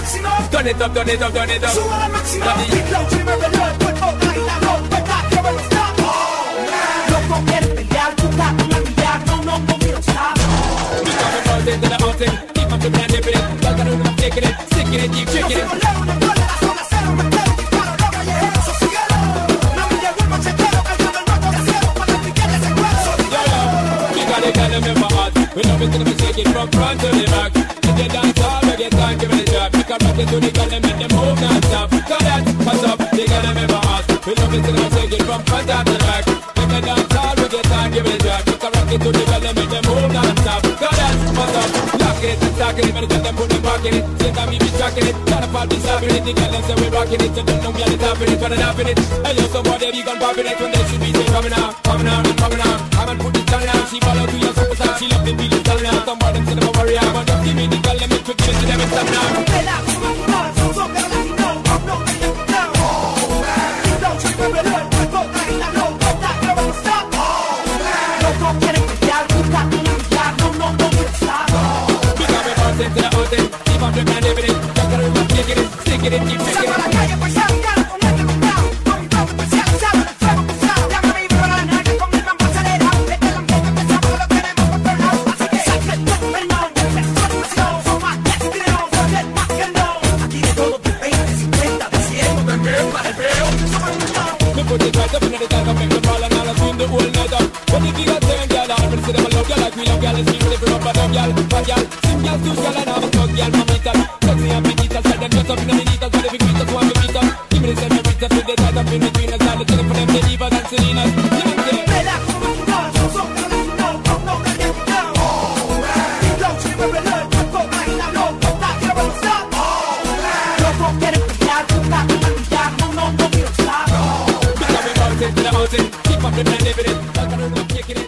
Turn it up, turn it up, turn it up. Suba al máximo. Flow, se mueve el cuerpo, baila, no, toca, que bueno está. Loco quiere pelear, busca una millar, no, no, no, quiero stop. We coming from into the mountain, keep on flipping and dipping it. Like I know I'm taking it, sticking it, keep shaking it. We love it till we shake it from front to the back. If you dance all, we get time, give it a drop. We can rock it to the girl and make them move non-stop. Cause that, what's up, they gotta remember us. We love it till we shake it from front to the back. If you dance all, we get time, give it a drop. We can rock it to the girl and make them move non-stop. Cause that, what's up, lock it, stocking it. When the girl them put them back in it, same time we be tracking it. Gotta fall, be stopping it. The girl them say we rocking it, so don't know we are the top in it, but I'm in it. Hey yo, somebody be gone popping it when they should be saying coming out, coming out, coming out. I'm gonna put this down now, she follow to your superstar. She love the beat, it's down now. Somebody say them a warrior, but just give me the girl and make quick shit to them and stop now. Relax, so girl, let me know, no, let me down. Don't you remember the cuerpo, baila, no, toca, que bueno está. Loco quiere pelear, busca una millar, no, no, no, quiero stop. We coming from to the mountain, keep on flipping and dipping it. Just gotta remember, taking it, sticking it, keep shaking Salgo a it. la calle, pues salgan con el cuidado. Con mi flow especializado, el fuego cruzado. Llama a mi bro, la nalga con el mambo acelerado. Este es el ambiente que estamos, lo tenemos por todos lados. Así que saque el tono, el nombre, el sonido, son más que estileros, son el más que no. Aquí de todo, de 20, 50, de 100, también para el peo. Me put it right up in the top, make them fall and all swing the whole night up. When the figure turn, girl, I'm ready to them love, girl, like we love, girl, let's be ready for up and up, girl, bad girl. Sing girl, two girl, and have a talk, girl, mamita. Sexy and petite, tell them just up in the minutes, so they be greet us, want to meet us. Give me the same everything, so they tight up in between us, all the time for them, they leave us and Selena. Relax, so girl, let me know, no, let me down. Flow, se mueve el cuerpo, baila, no, toca, que bueno está. Loco quiere pelear, busca una millar, no, no, no, quiero stop. We coming from to the mountain, keep on flipping and dipping it. Like I know I'm taking it.